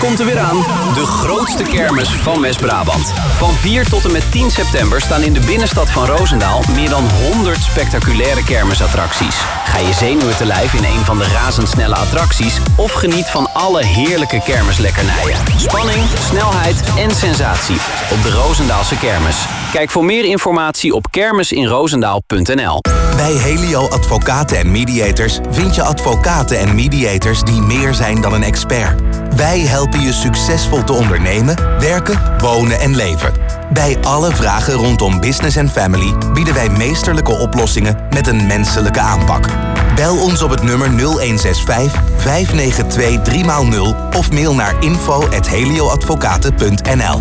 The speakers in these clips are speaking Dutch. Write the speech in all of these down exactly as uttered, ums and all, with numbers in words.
komt er weer aan. De grootste kermis van West-Brabant. Van vier tot en met tien september staan in de binnenstad van Roosendaal meer dan honderd spectaculaire kermisattracties. Ga je zenuwen te lijf in een van de razendsnelle attracties of geniet van alle heerlijke kermislekkernijen. Spanning, snelheid en sensatie op de Roosendaalse kermis. Kijk voor meer informatie op kermisinroosendaal punt n l. Bij Helio Advocaten en Mediators vind je advocaten en mediators die meer zijn dan een expert. Wij helpen je succesvol te ondernemen, werken, wonen en leven. Bij alle vragen rondom business en family bieden wij meesterlijke oplossingen met een menselijke aanpak. Bel ons op het nummer nul een zes vijf, vijf negen twee, drie nul of mail naar info at helioadvocaten punt n l.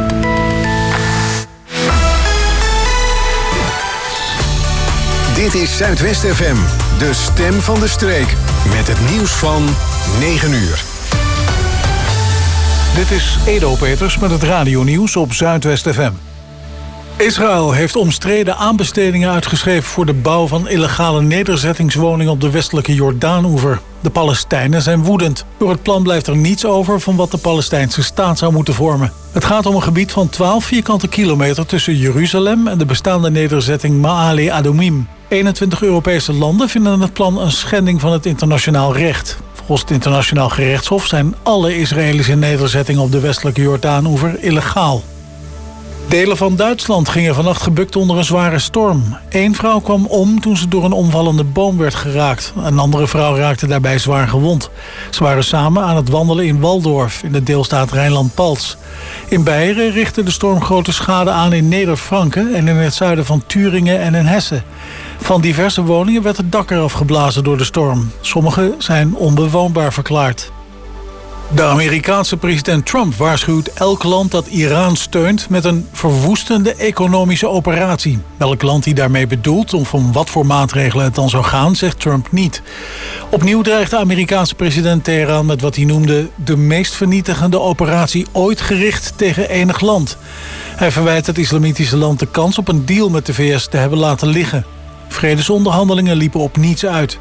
Dit is Zuidwest F M, de stem van de streek. Met het nieuws van negen uur. Dit is Edo Peters met het radionieuws op Zuidwest F M. Israël heeft omstreden aanbestedingen uitgeschreven voor de bouw van illegale nederzettingswoningen op de westelijke Jordaanoever. De Palestijnen zijn woedend. Door het plan blijft er niets over van wat de Palestijnse staat zou moeten vormen. Het gaat om een gebied van twaalf vierkante kilometer tussen Jeruzalem en de bestaande nederzetting Ma'ale Adumim. eenentwintig Europese landen vinden het plan een schending van het internationaal recht. Volgens het internationaal gerechtshof zijn alle Israëlische nederzettingen op de westelijke Jordaanoever illegaal. Delen van Duitsland gingen vannacht gebukt onder een zware storm. Eén vrouw kwam om toen ze door een omvallende boom werd geraakt. Een andere vrouw raakte daarbij zwaar gewond. Ze waren samen aan het wandelen in Walldorf in de deelstaat Rijnland-Palts. In Beieren richtte de storm grote schade aan in Neder-Franken en in het zuiden van Turingen en in Hessen. Van diverse woningen werd het dak eraf geblazen door de storm. Sommige zijn onbewoonbaar verklaard. De Amerikaanse president Trump waarschuwt elk land dat Iran steunt met een verwoestende economische operatie. Welk land hij daarmee bedoelt of om wat voor maatregelen het dan zou gaan, zegt Trump niet. Opnieuw dreigt de Amerikaanse president Teheran met wat hij noemde de meest vernietigende operatie ooit gericht tegen enig land. Hij verwijt het islamitische land de kans op een deal met de V S te hebben laten liggen. Vredesonderhandelingen liepen op niets uit.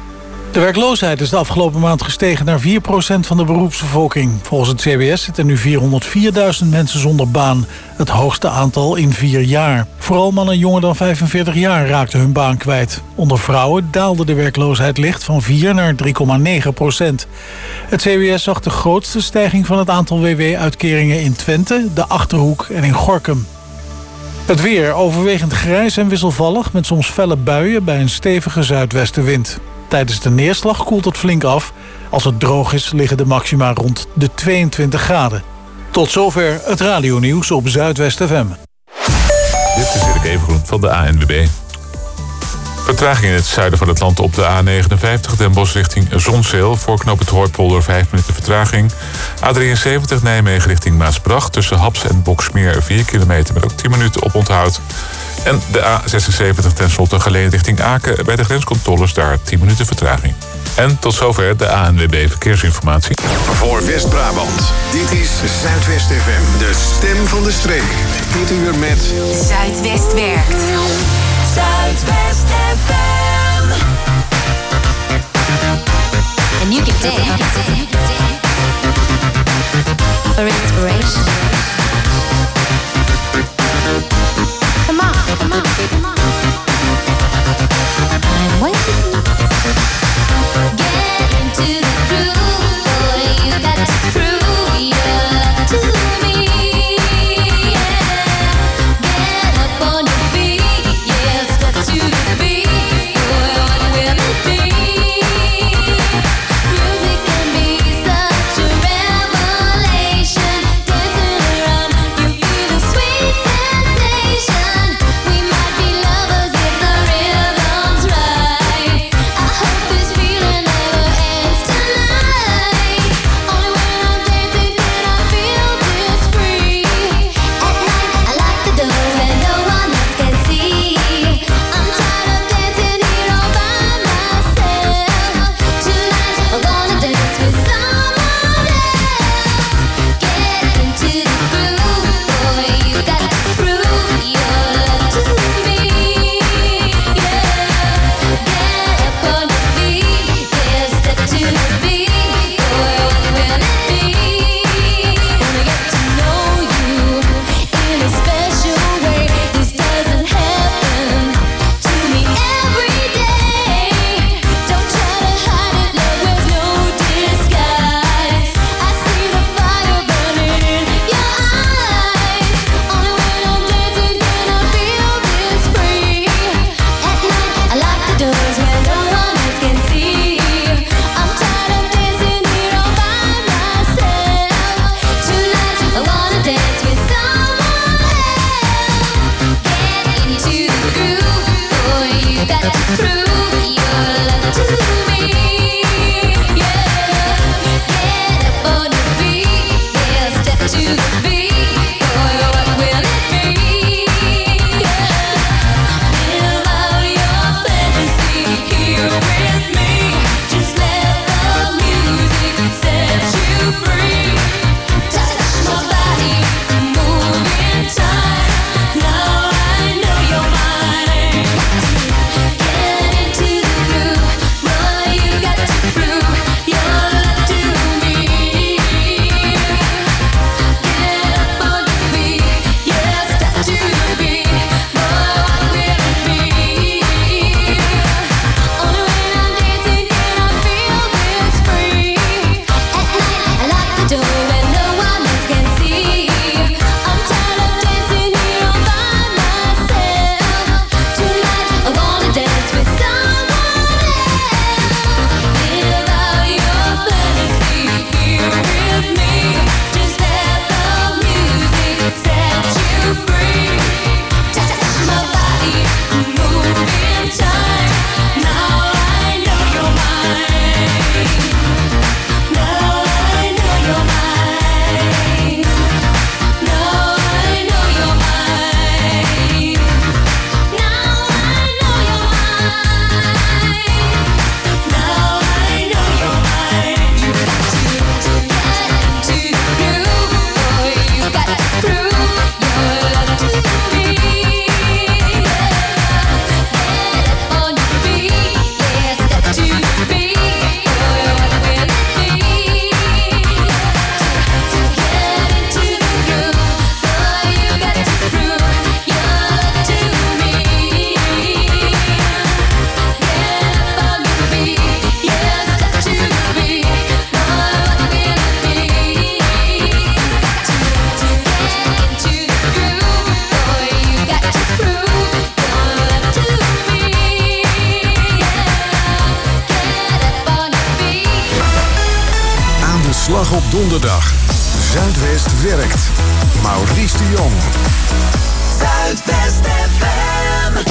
De werkloosheid is de afgelopen maand gestegen naar vier procent van de beroepsbevolking. Volgens het C B S zitten er nu vierhonderdvierduizend mensen zonder baan. Het hoogste aantal in vier jaar. Vooral mannen jonger dan vijfenveertig jaar raakten hun baan kwijt. Onder vrouwen daalde de werkloosheid licht van vier naar drie komma negen procent. Het C B S zag de grootste stijging van het aantal W W-uitkeringen in Twente, de Achterhoek en in Gorinchem. Het weer overwegend grijs en wisselvallig met soms felle buien bij een stevige zuidwestenwind. Tijdens de neerslag koelt het flink af. Als het droog is, liggen de maxima rond de tweeëntwintig graden. Tot zover het radionieuws op Zuidwest F M. Dit is Erik Evengroen van de A N W B. Vertraging in het zuiden van het land op de A negenenvijftig... Den Bosch richting Zonzeel. Voor knoop het Hooipolder vijf minuten vertraging. A drieënzeventig Nijmegen richting Maasbracht. Tussen Haps en Boksmeer vier kilometer met ook tien minuten op onthoud. En de A zesenzeventig tenslotte Geleen richting Aken. Bij de grenscontroles daar tien minuten vertraging. En tot zover de A N W B Verkeersinformatie. Voor West-Brabant, dit is Zuidwest F M, de stem van de streek. Dit uur met Zuidwest werkt. Zuidwest F M. And you can dance for inspiration. Come on, come on, come on. I'm waiting. Get into the groove, boy. You got to prove your love to me. Yeah. Get up on your feet, yeah. Step to the beat, boy. What will it be? Music can be such a revelation. Dancing around, you feel a sweet sensation. We might be Slag op donderdag. Zuidwest werkt. Maurice de Jong. Zuidwest F M.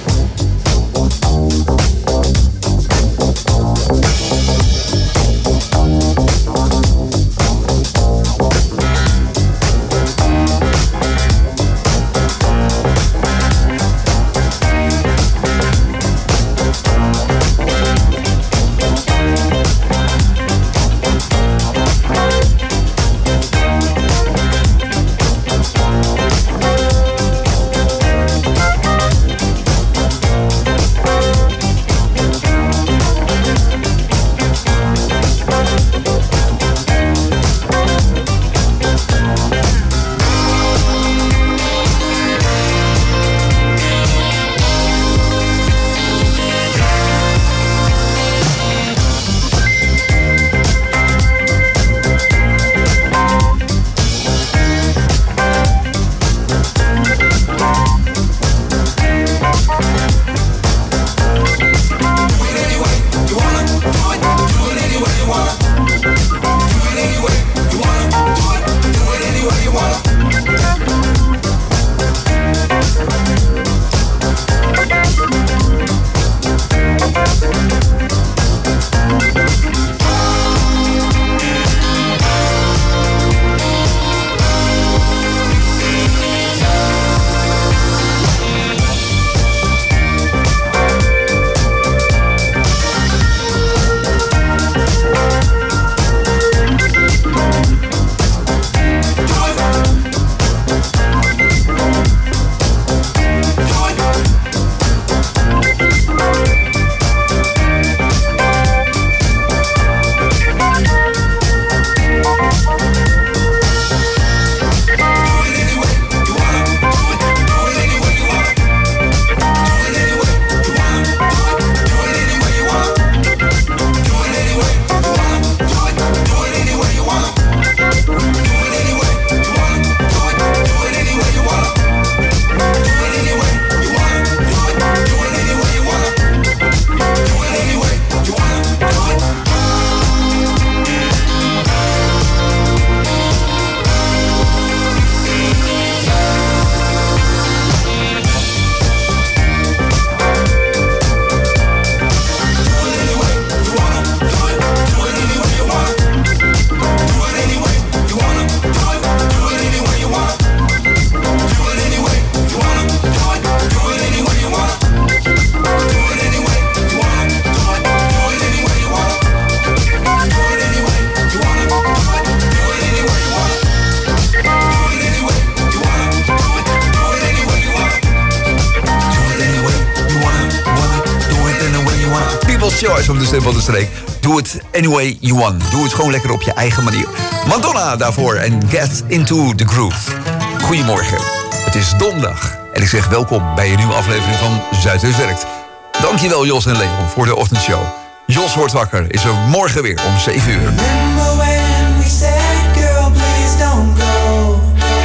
Choice op de stem van de streek. Do it any way you want. Doe het gewoon lekker op je eigen manier. Madonna daarvoor en Get Into the Groove. Goedemorgen. Het is donderdag. En ik zeg welkom bij een nieuwe aflevering van Zuidwest Werkt. Dankjewel Jos en Leon voor de ochtendshow. Jos wordt wakker is er morgen weer om zeven uur. Remember when we said, girl, please don't go.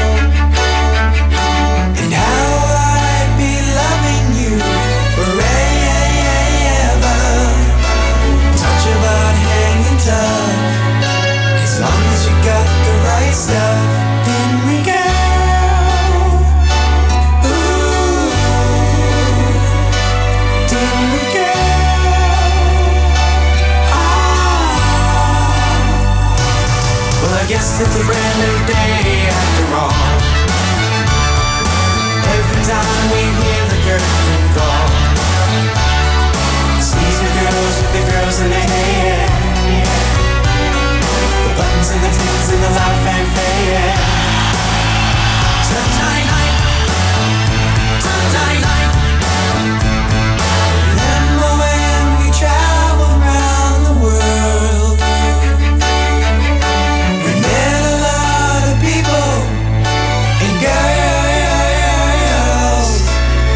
And how I'd be loving you forever. Touch about hanging tough. As long as you got the right stuff. Then we go. Ooh. Then we go. I guess it's a brand new day after all. Every time we hear the curtain call, sees the girls with the girls in their hair, the buttons and the tins and the loud fanfare. Tonight, tonight, remember when we traveled around the world?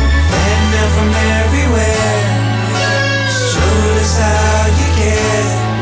From everywhere, showed us how you care.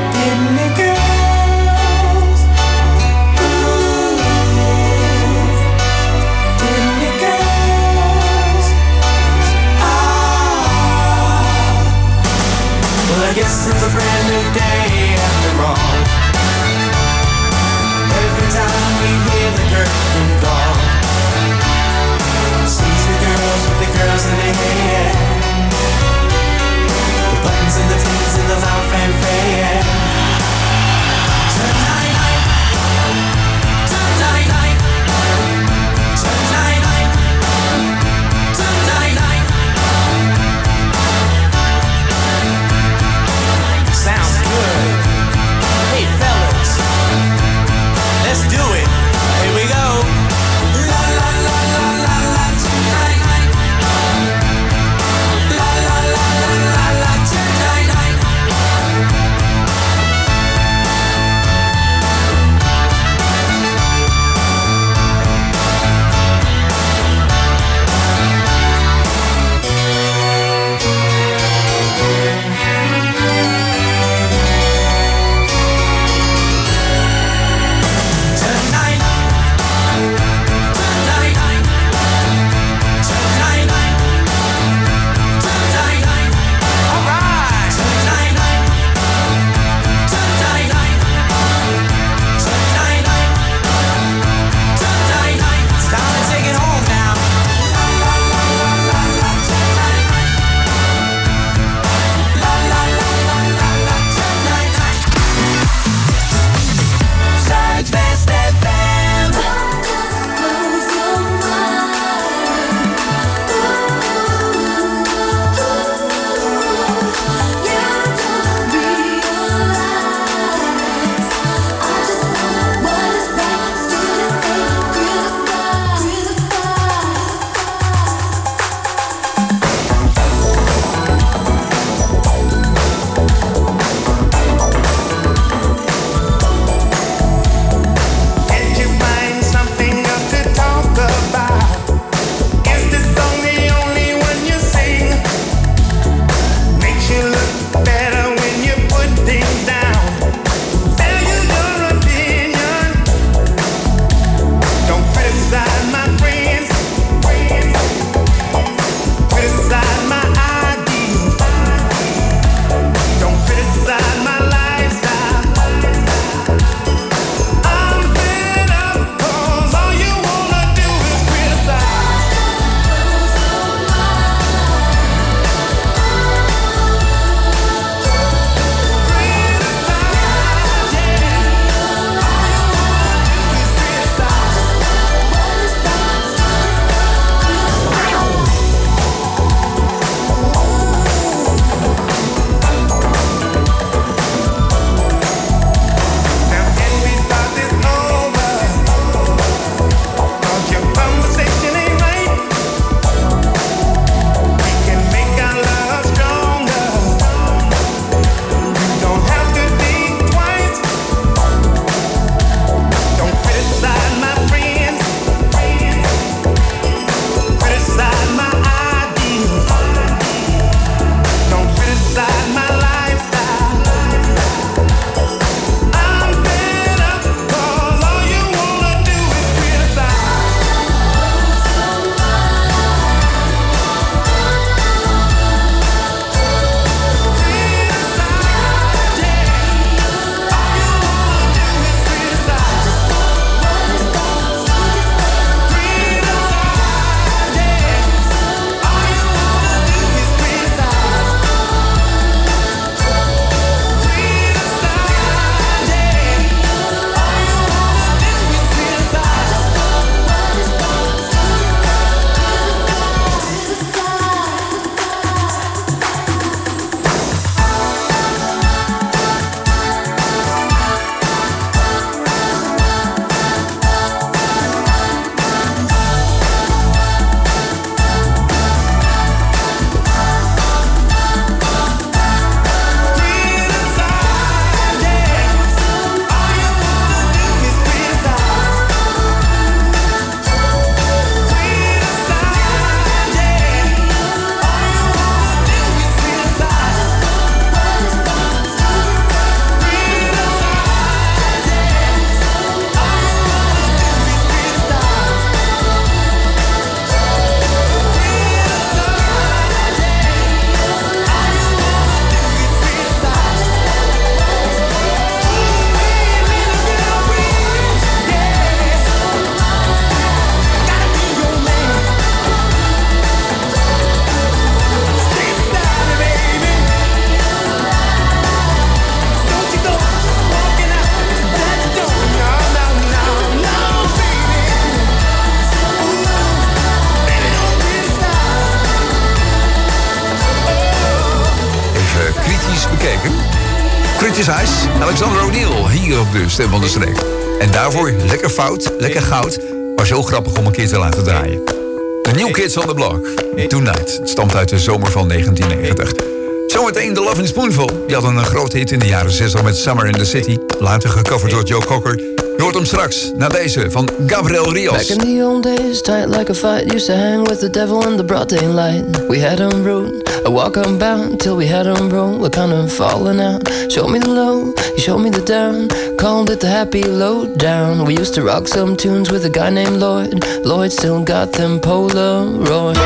Ice Ice, Alexander O'Neal, hier op de Stem van de Streek. En daarvoor lekker fout, lekker goud, maar zo grappig om een keer te laten draaien. The New Kids on the Block, Tonight, het stamt uit de zomer van negentien negentig. Zometeen The Lovin' Spoonful, die had een grote hit in de jaren zestig met Summer in the City, later gecoverd door Joe Cocker. Je hoort hem straks, na deze, van Gabriel Rios. Back in the old days, tight like a fight, used to hang with the devil in the broad daylight. We had him rude, I walk unbound, till we had him broke, we're kind of falling out. Show me the low, you showed me the down, called it the happy lowdown. We used to rock some tunes with a guy named Lloyd, Lloyd still got them Polaroids.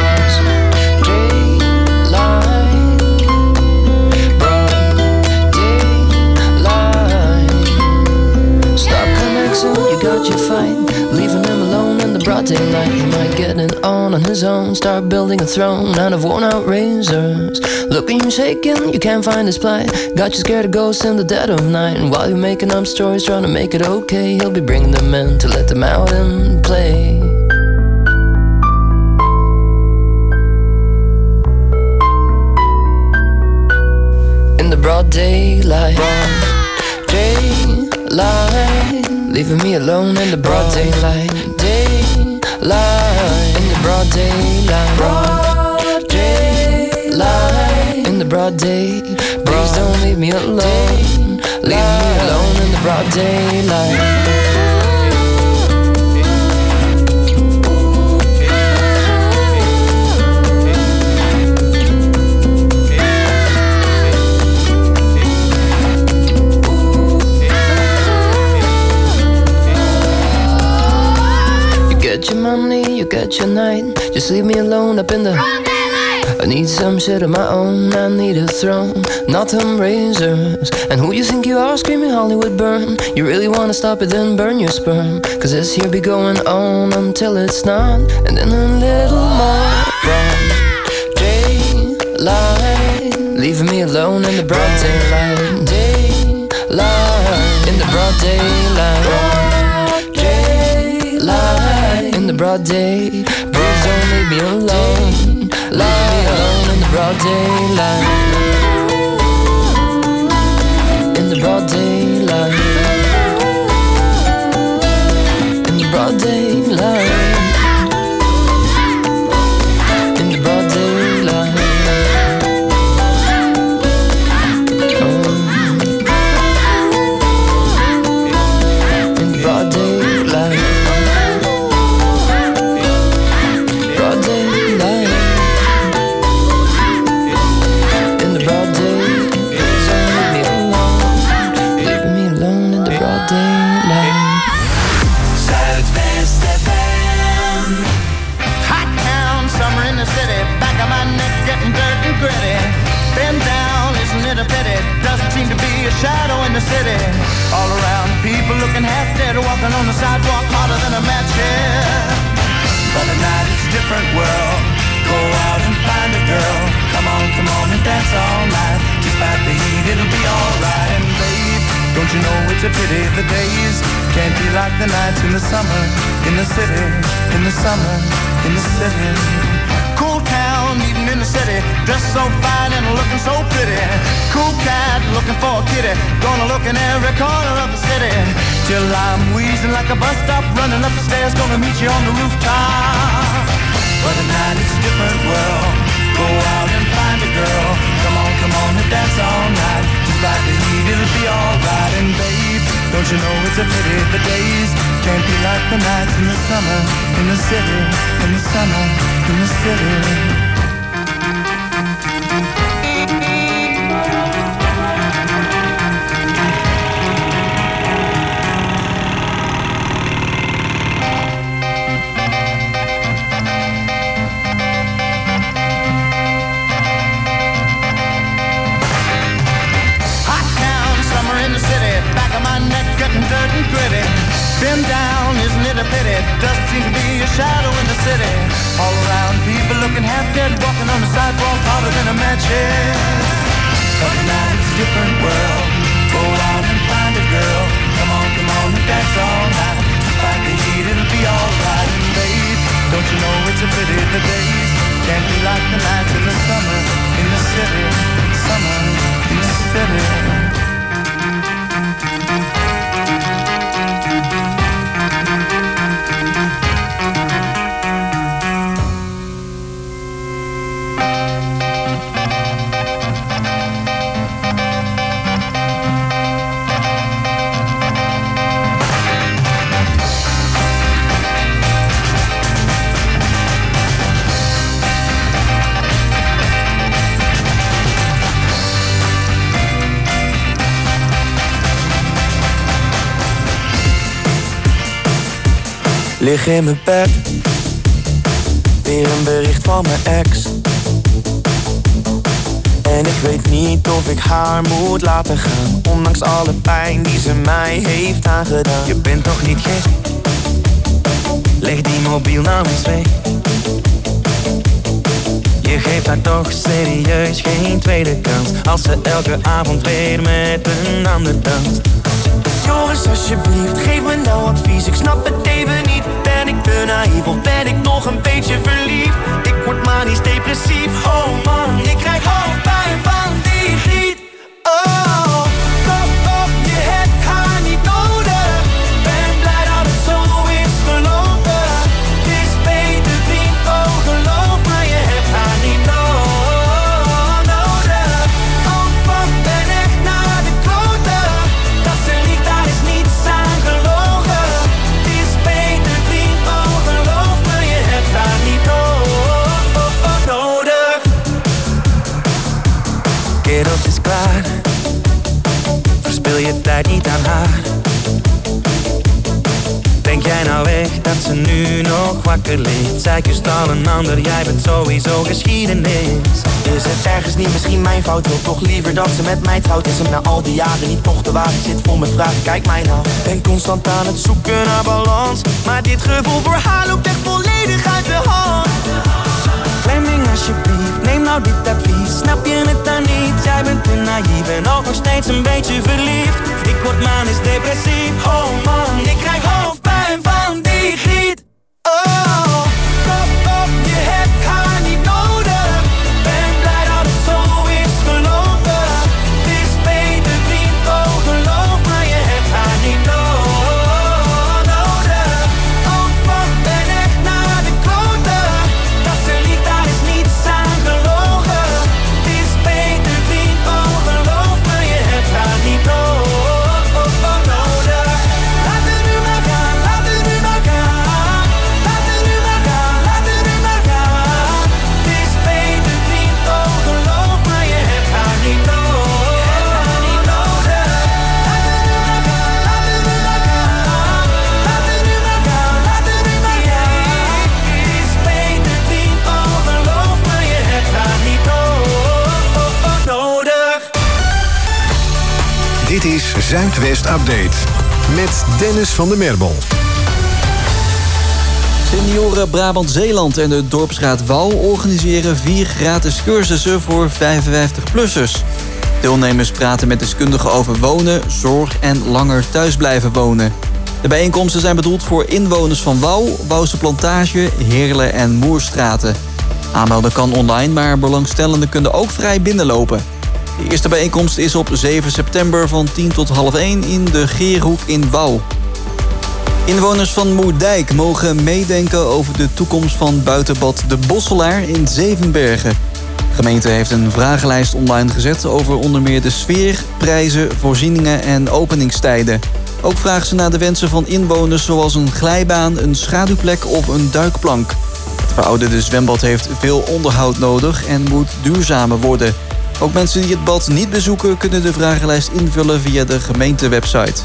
You got your fight, leaving him alone in the broad daylight. He might get it on on his own, start building a throne out of worn out razors. Looking you shaking, you can't find his plight. Got you scared of ghosts in the dead of night. And while you're making up stories, trying to make it okay, he'll be bringing them in to let them out and play. In the broad daylight, broad daylight. Leaving me alone in the broad daylight. Daylight. In the broad daylight. Broad daylight. In the broad day. Please don't leave me alone. Leave me alone in the broad daylight. Get your money, you get your night. Just leave me alone up in the broad daylight. I need some shit of my own, I need a throne, not them razors. And who you think you are, screaming Hollywood burn? You really wanna stop it, then burn your sperm. Cause this here be going on until it's not. And then a little more broad daylight. Leaving me alone in the broad daylight. Daylight. In the broad daylight. Broad daylight. In the broad day, please don't leave me alone. Leave me alone in the broad daylight. In the broad daylight. In the broad daylight. In the broad daylight. Oh. In the broad daylight. Shadow in the city, all around people looking half dead, walking on the sidewalk harder than a match head. But at night it's a different world. Go out and find a girl. Come on, come on and dance all night. Despite the heat, it'll be alright. And babe, don't you know it's a pity the days can't be like the nights in the summer, in the city, in the summer, in the city. Cool town, eating in the city, dressed so fine and looking so pretty. Cool cat, looking for a kitty, gonna look in every corner of the city. Till I'm wheezing like a bus stop, running up the stairs, gonna meet you on the rooftop. But at night it's a different world. Go out and find a girl. Come on, come on and dance all night. Despite the heat, it'll be alright. And babe, don't you know it's a pity the days can't be like the nights in the summer, in the city, in the summer, in the city. Dirt and gritty, been down, isn't it a pity? Doesn't seem to be a shadow in the city. All around, people looking half dead, walking on the sidewalk harder than a match head. But now it's a different world. Go out and find a girl. Come on, come on and dance all night. Despite the heat, it'll be alright. And babe, don't you know it's a pity the days can't be like the nights in the summer, in the city, summer, in the city. Lig in mijn bed, weer een bericht van mijn ex. En ik weet niet of ik haar moet laten gaan, ondanks alle pijn die ze mij heeft aangedaan. Je bent toch niet gek? Leg die mobiel nou eens weg. Je geeft haar toch serieus geen tweede kans, als ze elke avond weer met een ander danst. Jongens, alsjeblieft, geef me nou advies. Ik snap het even niet. Ben ik te naïef of ben ik nog een beetje verliefd? Ik word manisch depressief. Oh man, ik krijg hoofdpijn van die griet. Oh, kop op, je hebt haar niet nodig. Ben blij dat het zo is gelopen. Het is beter vriend, oh geloof me, je hebt haar niet no- nodig. Oh fuck, ben echt naar de kloten. Dat ze liegt, daar is niets aan gelogen. Het is beter vriend, oh geloof me, je hebt haar niet no- nodig. Kerels is klaar, verspil je tijd niet aan haar. Denk jij nou echt dat ze nu nog wakker ligt? Zij kust al een ander, jij bent sowieso geschiedenis. Is het ergens niet misschien mijn fout? Wil toch liever dat ze met mij trouwt? Is hem na al die jaren niet toch te waar? Ik zit vol met vragen, kijk mij nou. Ben constant aan het zoeken naar balans, maar dit gevoel voor haar loopt echt volledig uit de hand. Fleming, alsjeblieft, neem nou dit advies. Snap je het dan niet? Jij bent te naïef en ook nog steeds een beetje verliefd. Ik word manisch depressief. Oh man, ik krijg hoofdpijn van die griet. Oh, kop op, je hebt haar niet nodig. Ben blij dat het zo is gelopen. Het is beter vriend, oh geloof me, je hebt haar niet no- nodig. Oh fuck, ben echt naar de kloten. Dat ze liegt, daar is niets aan gelogen. Het is beter vriend, oh geloof me, je hebt haar niet no- nodig. Laat het nu maar gaan, laat het nu maar gaan. Laat het nu maar gaan, laat het nu maar gaan. Het is beter vriend, oh geloof me, je hebt haar niet no- niet nodig. Laat het nu maar gaan, laat het nu maar gaan. Laat het nu maar gaan, laat het nu maar gaan. Het is beter vriend, oh geloof me, je hebt haar niet no- nodig. Dit is Zuidwest Update met Dennis van der Merbel. Senioren Brabant-Zeeland en de Dorpsraad Wouw organiseren vier gratis cursussen voor vijfenvijftig-plussers. Deelnemers praten met deskundigen over wonen, zorg en langer thuis blijven wonen. De bijeenkomsten zijn bedoeld voor inwoners van Wouw, Wouwse Plantage, Heerlen en Moerstraten. Aanmelden kan online, maar belangstellenden kunnen ook vrij binnenlopen. De eerste bijeenkomst is op zeven september van tien tot half één in de Geerhoek in Wouw. Inwoners van Moerdijk mogen meedenken over de toekomst van buitenbad De Bosselaar in Zevenbergen. De gemeente heeft een vragenlijst online gezet over onder meer de sfeer, prijzen, voorzieningen en openingstijden. Ook vragen ze naar de wensen van inwoners zoals een glijbaan, een schaduwplek of een duikplank. Het verouderde zwembad heeft veel onderhoud nodig en moet duurzamer worden. Ook mensen die het bad niet bezoeken kunnen de vragenlijst invullen via de gemeentewebsite.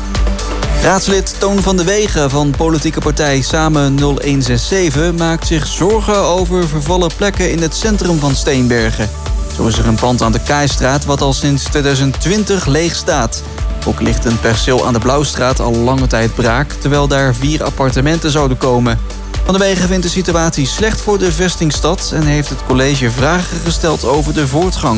Raadslid Toon van de Wegen van politieke partij Samen nul een zes zeven maakt zich zorgen over vervallen plekken in het centrum van Steenbergen. Zo is er een pand aan de Kaaistraat wat al sinds tweeduizend twintig leeg staat. Ook ligt een perceel aan de Blauwstraat al lange tijd braak, terwijl daar vier appartementen zouden komen. Van de Wegen vindt de situatie slecht voor de vestingstad en heeft het college vragen gesteld over de voortgang.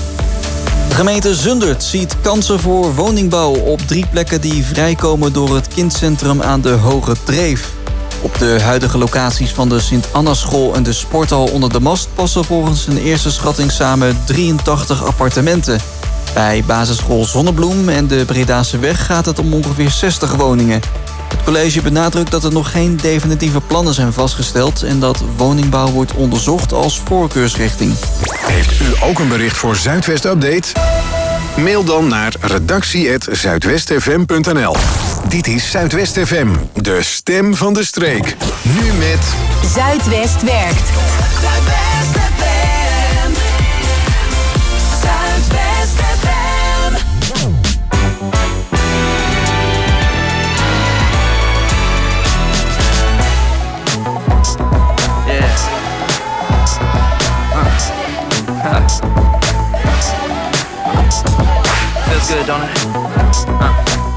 De gemeente Zundert ziet kansen voor woningbouw op drie plekken die vrijkomen door het kindcentrum aan de Hoge Dreef. Op de huidige locaties van de Sint-Anna-school en de sporthal onder de mast passen volgens een eerste schatting samen drieëntachtig appartementen. Bij basisschool Zonnebloem en de Bredase Weg gaat het om ongeveer zestig woningen. Het college benadrukt dat er nog geen definitieve plannen zijn vastgesteld en dat woningbouw wordt onderzocht als voorkeursrichting. Heeft u ook een bericht voor Zuidwest Update? Mail dan naar redactie apenstaartje zuidwestfm punt n l. Dit is Zuidwest F M, de stem van de streek. Nu met Zuidwest werkt. Zuidwest F M. Zuidwest F M. good, don't it? Uh.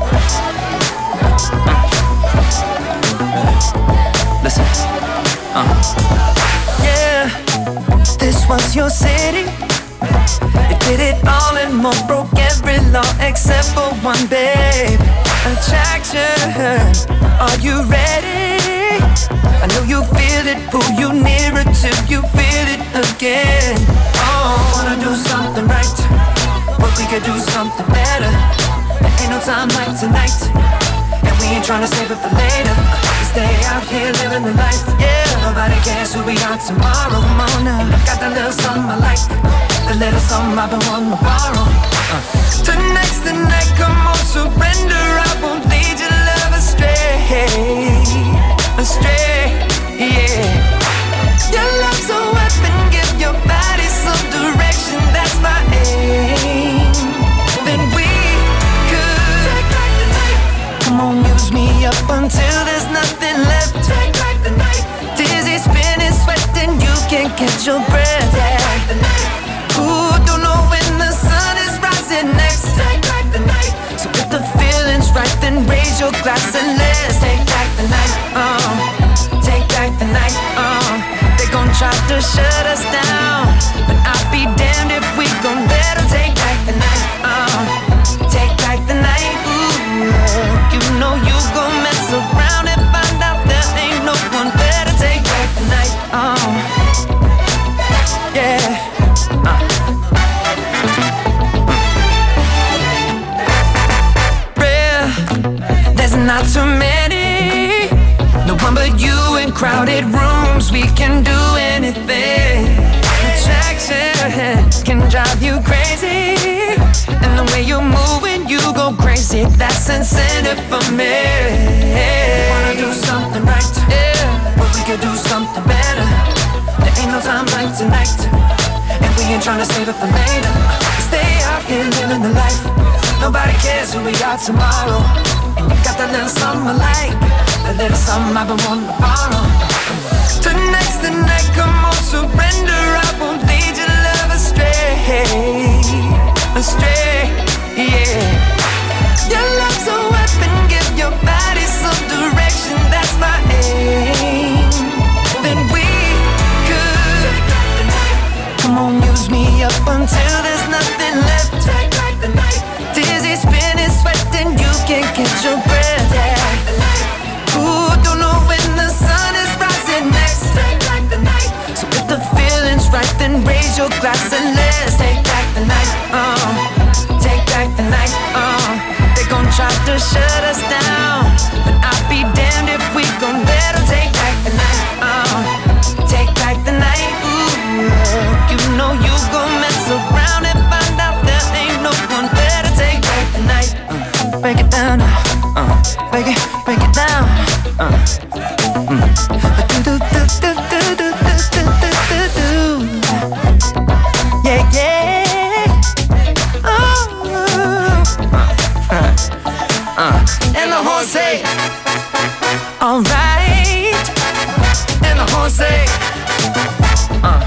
Listen, uh. Yeah, this was your city. You did it all and more, broke every law except for one, babe. Attraction, are you ready? I know you feel it, pull you nearer till you feel it again. Oh, wanna do something right, but we could do something better. There ain't no time like tonight, and we ain't tryna save it for later. We stay out here living the life, yeah. Nobody cares who we are tomorrow. Come on now, and I got that little something I like, the little something I've been wanting to borrow. uh. Tonight's the night, come on, surrender. I won't lead your love astray, astray, yeah. Your love's a weapon, give your body some direction. That's my aim. Then we could take back the night. Come on, use me up until there's nothing left. Take back the night. Dizzy, spinning, sweating, you can't catch your breath. Take back the night. Ooh, don't know when the sun is rising next. Take back the night. So if the feeling's right, then raise your glass and let's take back the night. Uh, take back the night. Uh, they gon' try to shut us down, but I'll be damned if we gon' let 'em take back the night. Uh, take back the night. Ooh, you know you gon' mess around and find out there ain't no one better. Take back the night. Uh, yeah. Uh. Real, there's not too many. No one but you in crowded rooms. We can do anything. Attraction can drive you crazy, and the way you move when you go crazy, that's incentive for me. Wanna do something right, yeah, but we could do something better. There ain't no time like tonight, and we ain't tryna save it for later. We stay out here living the life. Nobody cares who we are tomorrow. And you got that little something I like, that little something I've been wanting to borrow. Tonight's the night, come on, surrender. I won't lead your love astray, astray, yeah. Your love's a weapon, give your body some direction. That's my aim. Then we could take back the night. Come on, use me up until there's nothing left. Take back the night. Dizzy, spinning, sweating, you can't catch your breath. Take back the night. Ooh, don't know when the sun is rising next. Take back the night. So if the feeling's right, then raise your glass and let's take back the night. Uh, take back the night. Uh, they gon' try to shut us down, but I'll be damned if we gon' let 'em take back the night. Uh, take back the night. Ooh, you know you gon' mess around and find out there ain't no one better. Take back the night. Uh, break it down. Uh, break it, break it down. Uh, mm. do, do, do, do, do, do, do, do, do, do. Yeah, yeah. Oh. Uh, uh. And the horse say, alright. And the horse say, uh.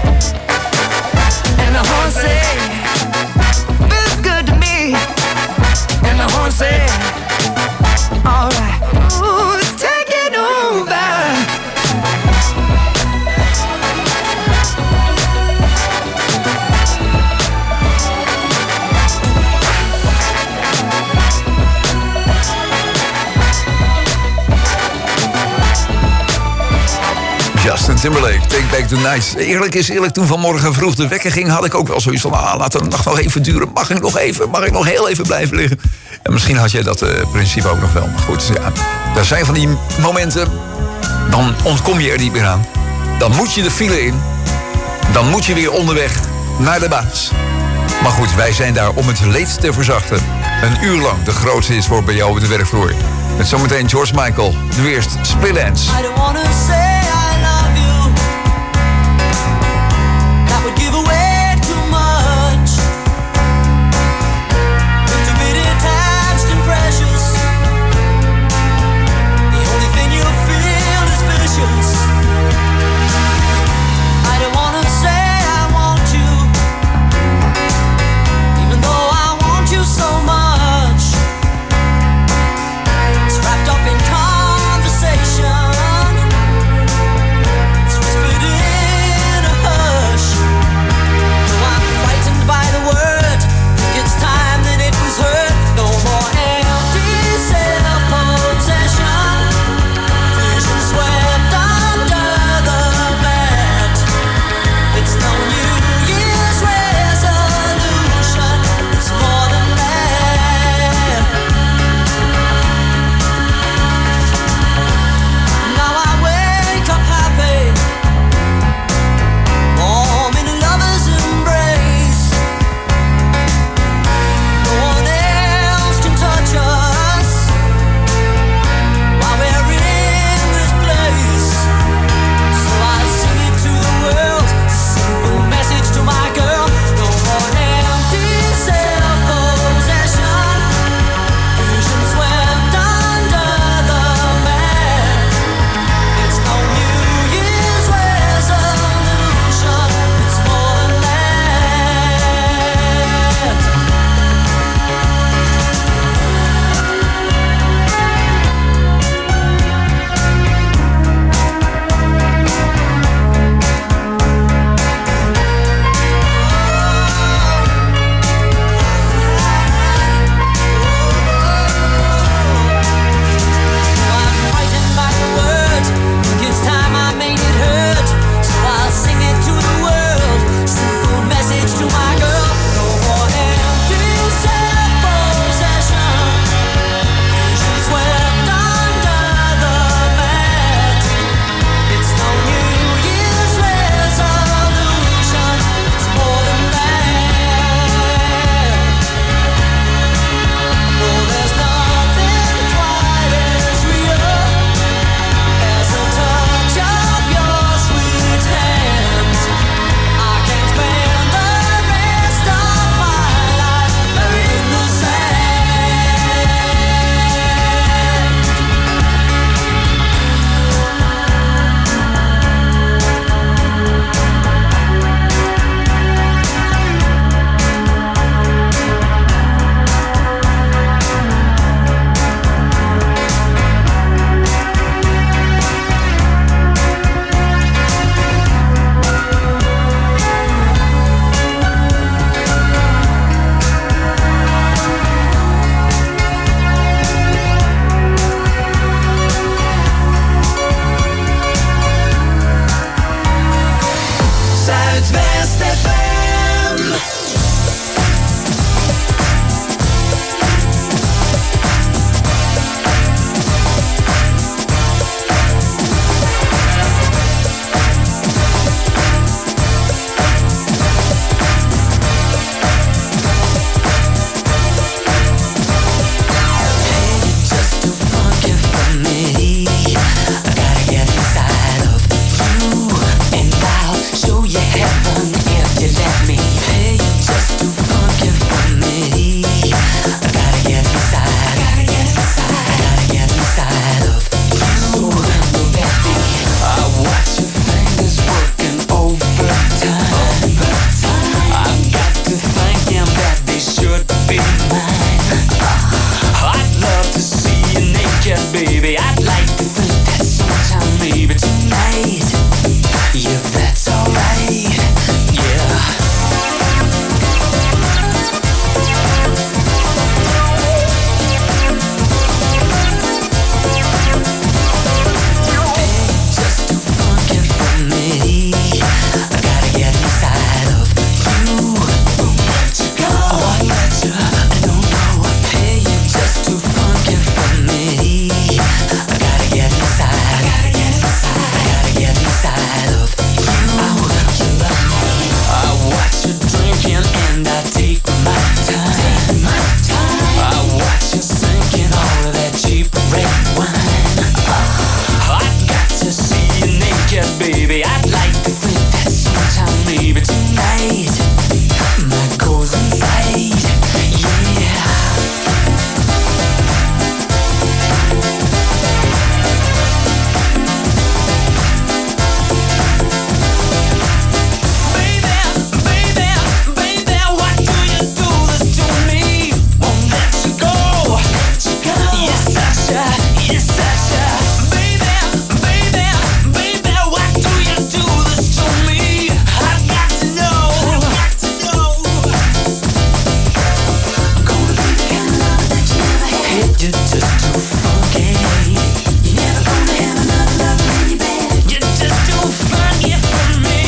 And the horse say, feels good to me. And the horse say, alright. Ooh, it's taking over. Justin Timberlake, Take Back the Night. Eerlijk is eerlijk, toen vanmorgen vroeg de wekker ging, had ik ook wel zoiets van, ah, laat de nacht nog even duren. Mag ik nog even, mag ik nog heel even blijven liggen? En misschien had jij dat uh, principe ook nog wel. Maar goed, ja, er zijn van die momenten, dan ontkom je er niet meer aan. Dan moet je de file in. Dan moet je weer onderweg naar de baas. Maar goed, wij zijn daar om het leed te verzachten. Een uur lang de grootste is voor bij jou op de werkvloer. Met zometeen George Michael. Nu eerst Split Ends. I don't wanna say I love you. That would give away too much. But to be detached and precious, the only thing you feel is vicious. I don't wanna say I want you, even though I want you so much. baby. I'd like to think that sometime, maybe tonight, if that's alright, yeah. Just too funky for me. I gotta get inside of you. Won't let you go. I won't let you. I don't know. Hey, you're just too funky for me. I gotta get inside. I gotta get inside. I gotta get inside of you. I want you love me. I watch you drinking and I take my time. Take my time. I watch you sinking all of that cheap red wine. I got to see you naked, baby. I'd like to think that sometime, maybe tonight, my goes inside, yeah. Baby, baby, baby, why do you do this to me? Won't let you go. Let you go. You're such a, you're such a baby, baby, baby, why do you do this to me? I've got to know. I've got to know. I'm gonna be the kind of love that you never had. You're just too funky. You're never gonna have another love in your bed. You're just too funky for me.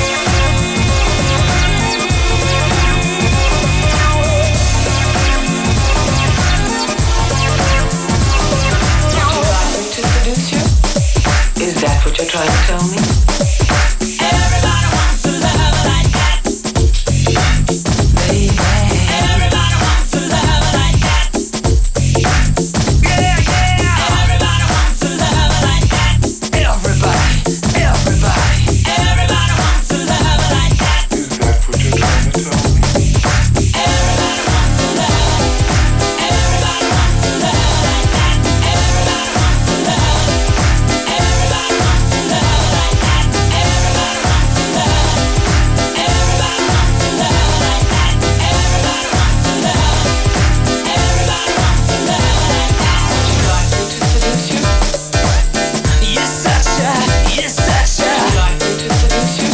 To seduce you? Is that what you're trying to tell me? Everybody wants a lover like that, baby. Everybody wants a lover like that. Yeah, yeah. Everybody wants a lover like that. Everybody, everybody. Everybody wants a lover like that. Is that what you're trying to tell me? Everybody wants a lover. Everybody wants a lover like that. Everybody wants a lover. Everybody wants a lover like that. Everybody wants a lover. Everybody wants a lover like that. Everybody wants a lover. Everybody wants a lover like that. Would you like me to seduce you? You're such a, you're such a. Would you like me to seduce you?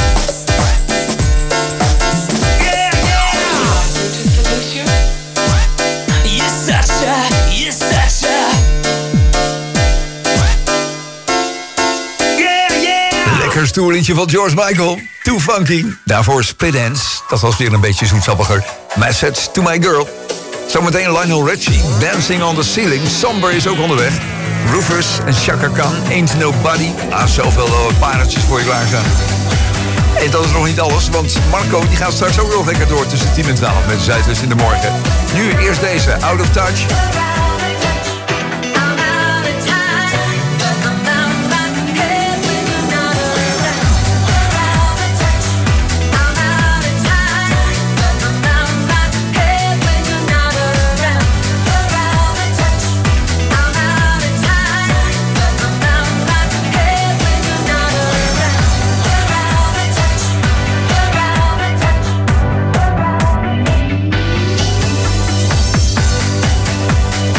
Yeah, yeah. Would you like me to seduce you? You're such a, you're such a. Yeah, yeah. Lekker stoer liedje van George Michael. Too funky. Daarvoor Split Ends. Dat was weer een beetje zoetsappiger. Message to my girl. Zometeen Lionel Richie. Dancing on the ceiling. Somber is ook onderweg. Rufus en Chaka Khan. Ain't Nobody. Ah, zoveel uh, pareltjes voor je klaarstaan. En dat is nog niet alles, want Marco die gaat straks ook nog lekker door tussen tien en twaalf met Zuidwest in de morgen. Nu eerst deze, Out of Touch. Touch.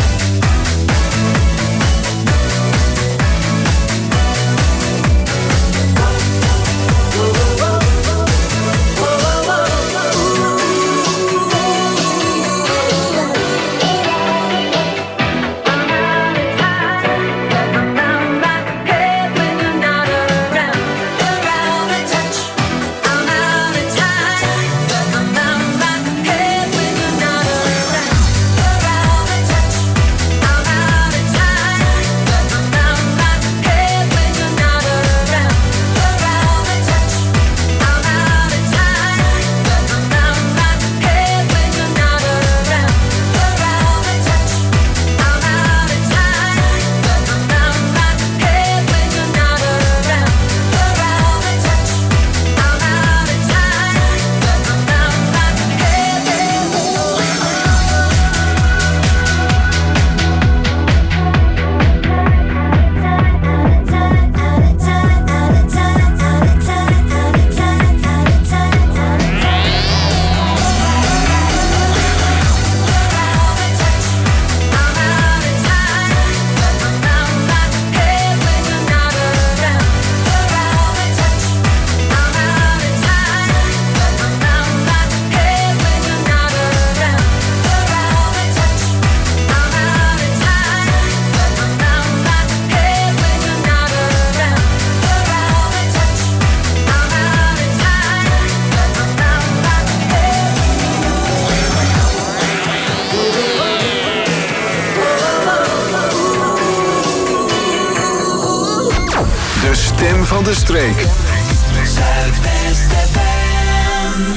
stem van de streek. Zuidwest F M.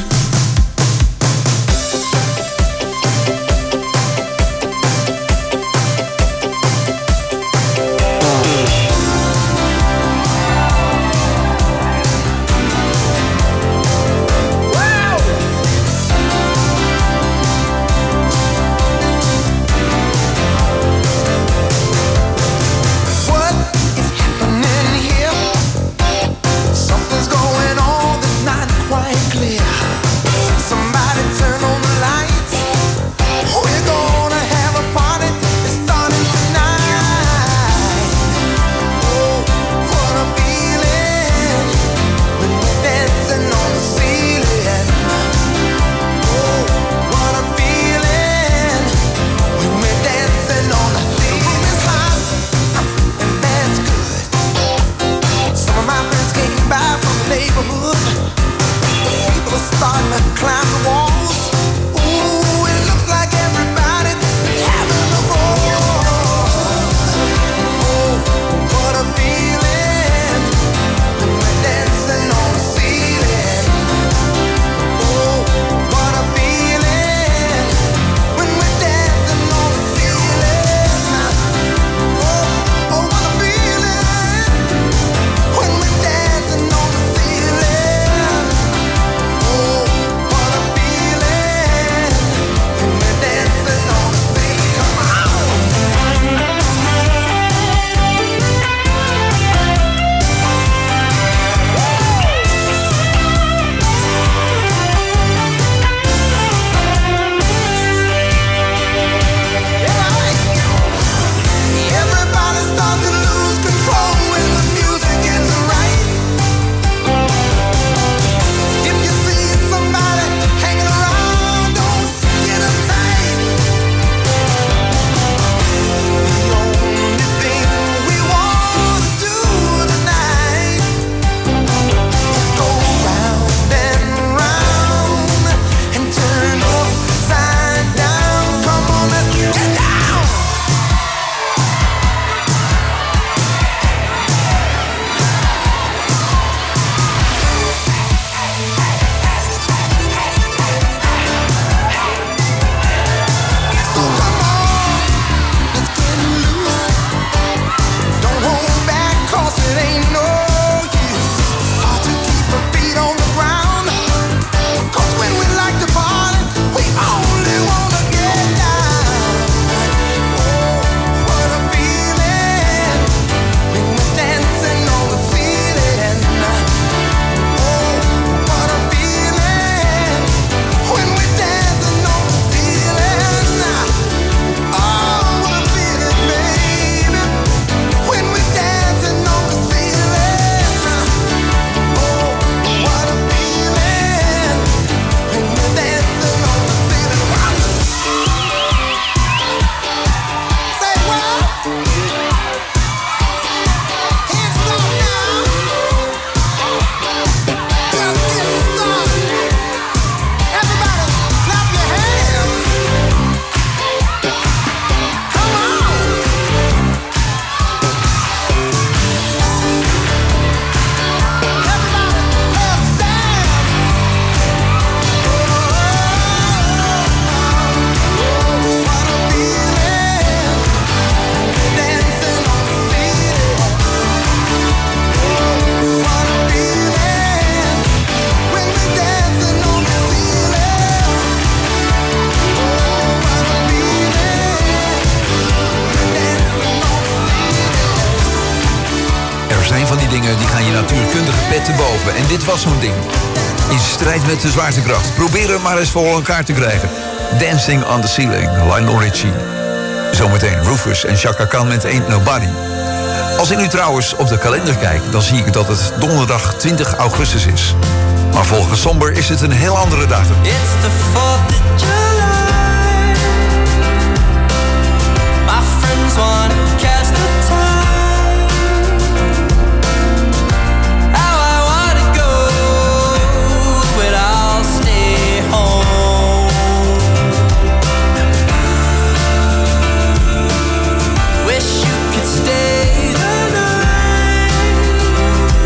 zijn van die dingen die gaan je natuurkundige pet te boven. En dit was zo'n ding. In strijd met de zwaartekracht. Probeer het maar eens voor elkaar te krijgen. Dancing on the Ceiling, Lionel Richie. Zometeen Rufus en Chaka Khan met Ain't Nobody. Als ik nu trouwens op de kalender kijk, dan zie ik dat het donderdag twintig augustus is. Maar volgens Somber is het een heel andere datum. It's the fourth of July. My friends want to catch the time. How I want to go, but I'll stay home. Wish you could stay the night.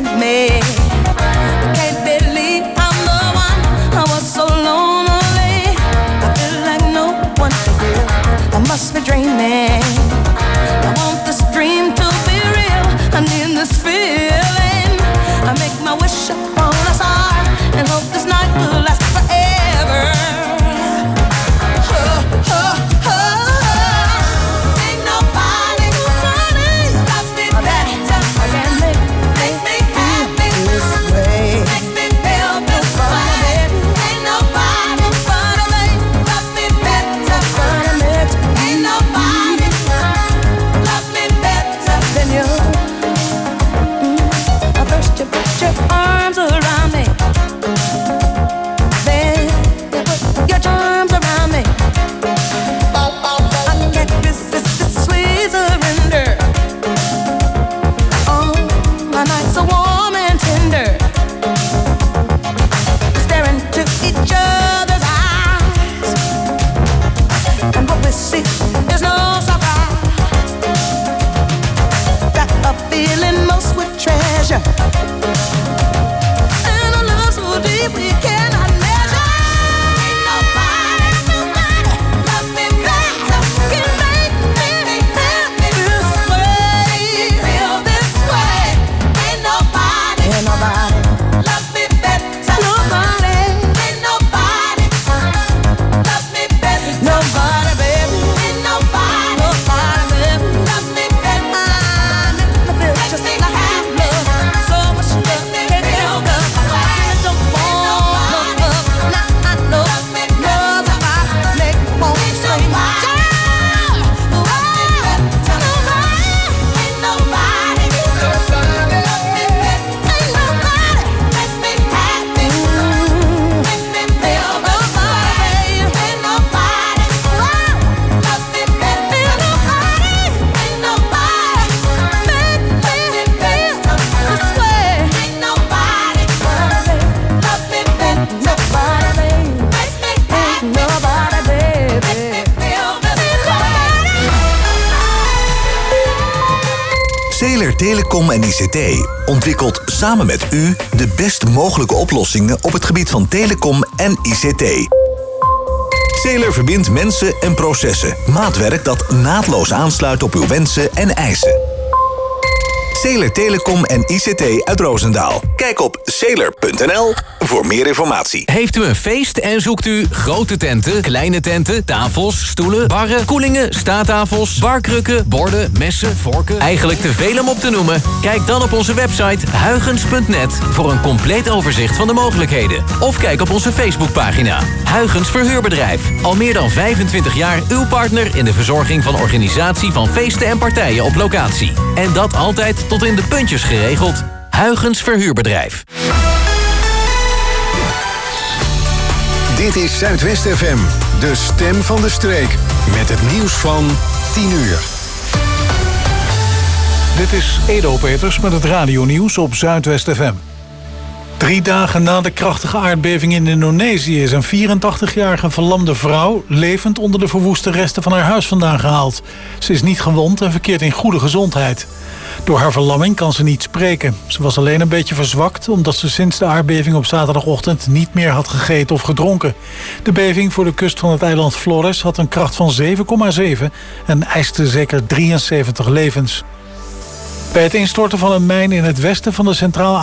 me. Can't believe I'm the one. I was so lonely. I feel like no one to feel. I must be dreaming. I want this dream to be real. I need this feeling. I make my wish upon a star and hope this night will last forever. Oh, oh, oh, oh. Ain't nobody, nobody loves me better. Makes me happy this way. Makes me feel this way. Ain't nobody, nobody loves me better. Ain't nobody loves me better than you. Mm. First you put your arms around me, then you put your charms around me. I can't resist this sweet surrender. Oh, my nights so warm and tender. Staring into each other's eyes, and what we see is no surprise. Got a feeling most would treasure, and a love so deep we cannot measure. Ain't nobody, nobody loves me better. Can make me happy this way, feel this way. Ain't nobody, ain't nobody loves me better. Nobody, ain't nobody loves me better. Nobody, baby, ain't nobody, nobody, baby loves me better. I feel just like I have love, so much love, can't feel love. I don't want no love, now I know love if I make more scream. Child, nobody, ain't nobody, loves me better. Ain't nobody makes me happy, makes me feel this way. Ain't nobody loves me better. Ain't nobody, ain't nobody make me feel this way. Ain't nobody loves me better. Nobody makes me happy. Nobody, baby, makes me feel this way. Zeeler Telecom en I C T ontwikkelt samen met u de best mogelijke oplossingen op het gebied van telecom en I C T. Zeeler verbindt mensen en processen. Maatwerk dat naadloos aansluit op uw wensen en eisen. Zeeler Telecom en I C T uit Roosendaal. Kijk op zeeler punt n l voor meer informatie. Heeft u een feest en zoekt u grote tenten, kleine tenten, tafels, stoelen, barren, koelingen, staattafels, barkrukken, borden, messen, vorken? Eigenlijk te veel om op te noemen? Kijk dan op onze website huygens punt net voor een compleet overzicht van de mogelijkheden. Of kijk op onze Facebookpagina. Huygens Verhuurbedrijf. Al meer dan vijfentwintig jaar uw partner in de verzorging van organisatie van feesten en partijen op locatie. En dat altijd tot in de puntjes geregeld. Huygens Verhuurbedrijf. Dit is Zuidwest F M, de stem van de streek. Met het nieuws van tien uur. Dit is Edo Peters met het radionieuws op Zuidwest F M. Drie dagen na de krachtige aardbeving in Indonesië is een vierentachtigjarige verlamde vrouw levend onder de verwoeste resten van haar huis vandaan gehaald. Ze is niet gewond en verkeert in goede gezondheid. Door haar verlamming kan ze niet spreken. Ze was alleen een beetje verzwakt omdat ze sinds de aardbeving op zaterdagochtend niet meer had gegeten of gedronken. De beving voor de kust van het eiland Flores had een kracht van zeven komma zeven en eiste zeker drieënzeventig levens. Bij het instorten van een mijn in het westen van de centraal